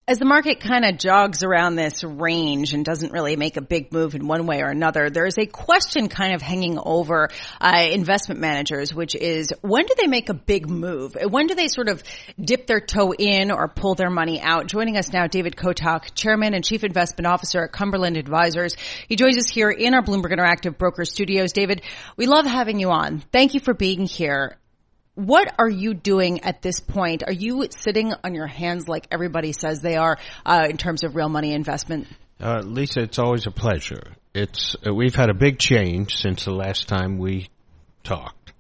As the market kind of jogs around this range and doesn't really make a big move in one way or another, there's a question kind of hanging over investment managers, which is, when do they make a big move? When do they sort of dip their toe in or pull their money out? Joining us now, David Kotok, Chairman and Chief Investment Officer at Cumberland Advisors. He joins us here in our Bloomberg Interactive Broker Studios. David, we love having you on. Thank you for being here. What are you doing at this point? Are you sitting on your hands like everybody says they are in terms of real money investment? Lisa, it's always a pleasure. We've had a big change since the last time we talked.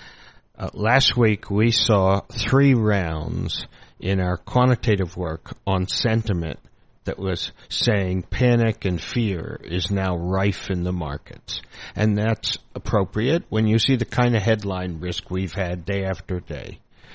Last week we saw 3 rounds in our quantitative work on sentiment that was saying panic and fear is now rife in the markets. And that's appropriate when you see the kind of headline risk we've had day after day.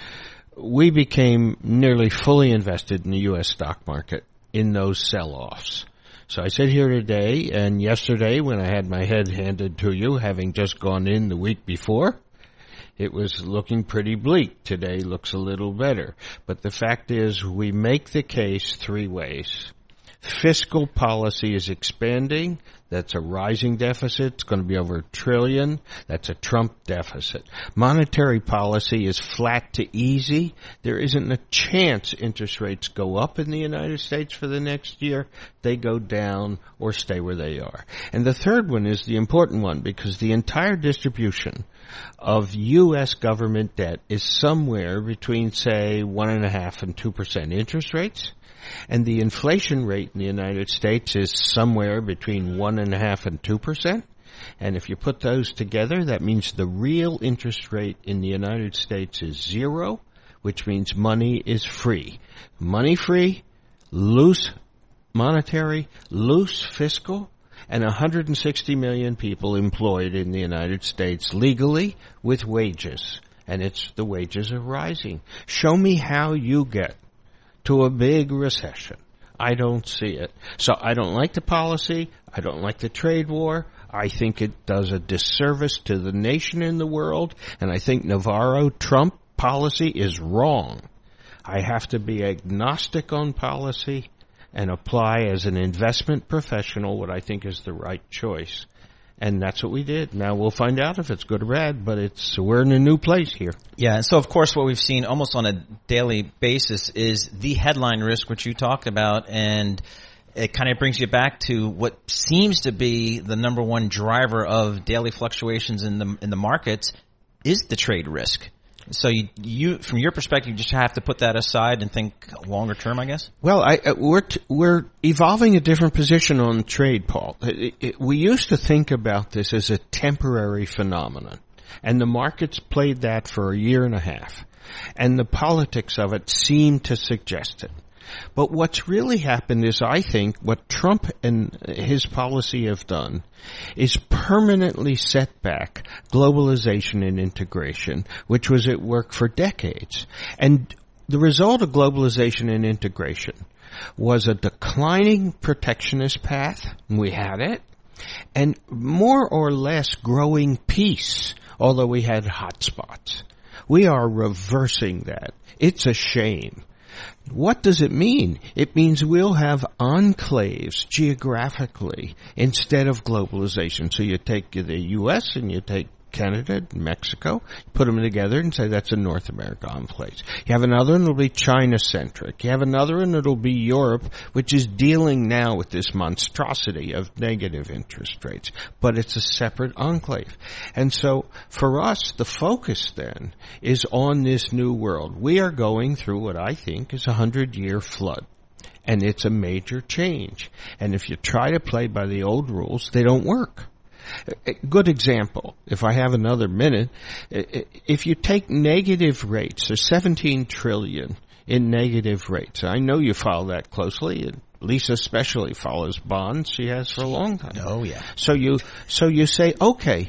We became nearly fully invested in the U.S. stock market in those sell-offs. So I sit here today, and yesterday when I had my head handed to you, having just gone in the week before, it was looking pretty bleak. Today looks a little better. But the fact is, we make the case 3 ways. Fiscal policy is expanding. That's a rising deficit. It's going to be over $1 trillion. That's a Trump deficit. Monetary policy is flat to easy. There isn't a chance interest rates go up in the United States for the next year. They go down or stay where they are. And the third one is the important one, because the entire distribution of U.S. government debt is somewhere between, say, 1.5% and 2% interest rates. And the inflation rate in the United States is somewhere between 1.5% and 2%. And if you put those together, that means the real interest rate in the United States is 0, which means money is free. Money free, loose monetary, loose fiscal, and 160 million people employed in the United States legally with wages. And the wages are rising. Show me how you get to a big recession. I don't see it. So I don't like the policy. I don't like the trade war. I think it does a disservice to the nation in the world. And I think Navarro-Trump policy is wrong. I have to be agnostic on policy and apply as an investment professional what I think is the right choice. And that's what we did. Now we'll find out if it's good or bad, but we're in a new place here. Yeah, and so of course what we've seen almost on a daily basis is the headline risk, which you talked about, and it kind of brings you back to what seems to be the number one driver of daily fluctuations in the markets is the trade risk. So you from your perspective, you just have to put that aside and think longer term, I guess? Well, we're evolving a different position on trade, Paul. We used to think about this as a temporary phenomenon, and the markets played that for 1.5 years, and the politics of it seemed to suggest it. But what's really happened is, I think, what Trump and his policy have done is permanently set back globalization and integration, which was at work for decades. And the result of globalization and integration was a declining protectionist path, and we had it, and more or less growing peace, although we had hot spots. We are reversing that. It's a shame. What does it mean? It means we'll have enclaves geographically instead of globalization. So you take the U.S. and you take Canada and Mexico, put them together and say that's a North America enclave. You have another one that'll be China-centric. You have another one that'll be Europe, which is dealing now with this monstrosity of negative interest rates. But it's a separate enclave. And so for us, the focus then is on this new world. We are going through what I think is a 100-year flood. And it's a major change. And if you try to play by the old rules, they don't work. A good example, if I have another minute, if you take negative rates, there's $17 trillion in negative rates. I know you follow that closely, and Lisa especially follows bonds. She has for a long time. Oh, yeah. So you say, okay,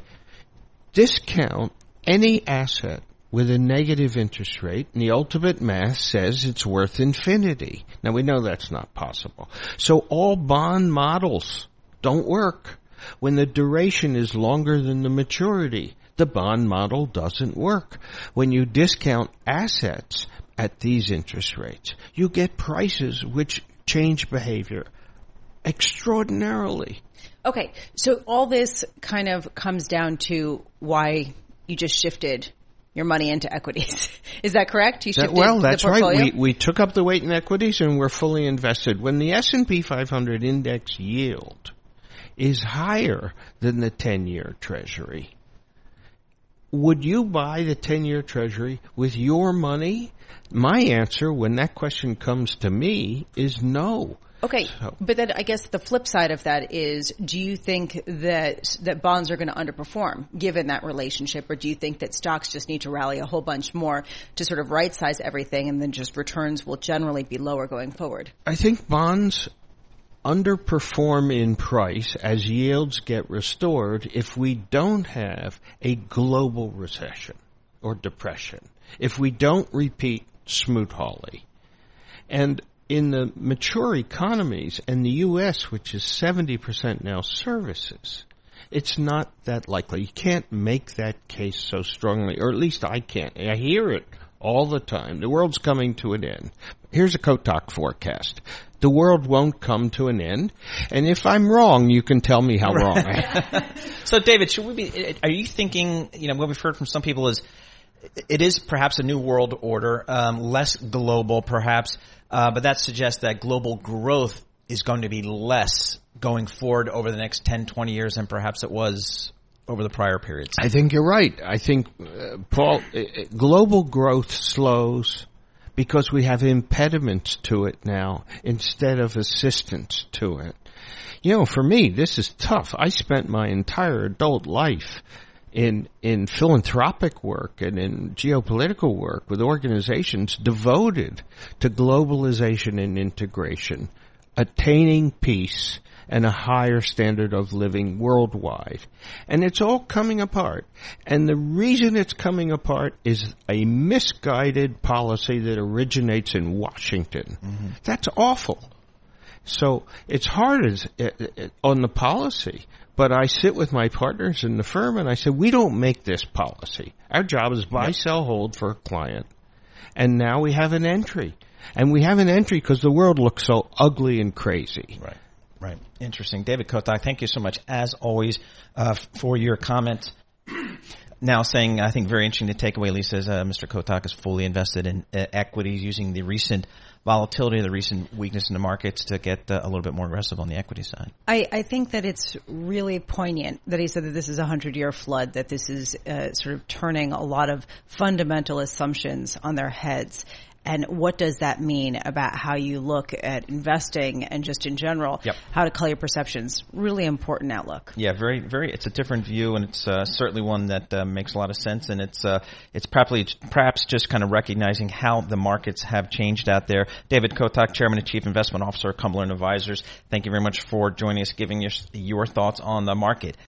discount any asset with a negative interest rate, and the ultimate math says it's worth infinity. Now, we know that's not possible. So all bond models don't work. When the duration is longer than the maturity, the bond model doesn't work. When you discount assets at these interest rates, you get prices which change behavior extraordinarily. Okay, so all this kind of comes down to why you just shifted your money into equities. Is that correct? You shifted that's the portfolio? right. We took up the weight in equities and we're fully invested. When the S&P 500 index yield is higher than the 10-year Treasury, would you buy the 10-year Treasury with your money? My answer, when that question comes to me, is no. Okay, but then I guess the flip side of that is, do you think that bonds are going to underperform given that relationship, or do you think that stocks just need to rally a whole bunch more to sort of right-size everything and then just returns will generally be lower going forward? I think bonds underperform in price as yields get restored if we don't have a global recession or depression, if we don't repeat Smoot-Hawley. And in the mature economies, and the U.S., which is 70% now services, it's not that likely. You can't make that case so strongly, or at least I can't. I hear it all the time. The world's coming to an end. Here's a Kotak forecast. The world won't come to an end, and if I'm wrong, you can tell me how wrong I am. So, David, are you thinking, what we've heard from some people is it is perhaps a new world order, less global perhaps, but that suggests that global growth is going to be less going forward over the next 10, 20 years than perhaps it was over the prior periods. I think you're right. I think, Paul, global growth slows because we have impediments to it now instead of assistance to it. For me, this is tough. I spent my entire adult life in philanthropic work and in geopolitical work with organizations devoted to globalization and integration, attaining peace and a higher standard of living worldwide. And it's all coming apart. And the reason it's coming apart is a misguided policy that originates in Washington. Mm-hmm. That's awful. So it's hard on the policy. But I sit with my partners in the firm and I say, we don't make this policy. Our job is buy, sell, hold for a client. And now we have an entry. And we have an entry because the world looks so ugly and crazy. Right. Interesting. David Kotak, thank you so much, as always, for your comments. Now saying, I think very interesting to take away, Lisa, is Mr. Kotak is fully invested in equities using the recent volatility, the recent weakness in the markets to get a little bit more aggressive on the equity side. I think that it's really poignant that he said that this is a 100-year flood, that this is sort of turning a lot of fundamental assumptions on their heads. And what does that mean about how you look at investing and just in general, how to color your perceptions? Really important outlook. Yeah, very, very. It's a different view, and it's certainly one that makes a lot of sense. And it's perhaps just kind of recognizing how the markets have changed out there. David Kotak, Chairman and Chief Investment Officer of Cumberland Advisors. Thank you very much for joining us, giving us your thoughts on the market.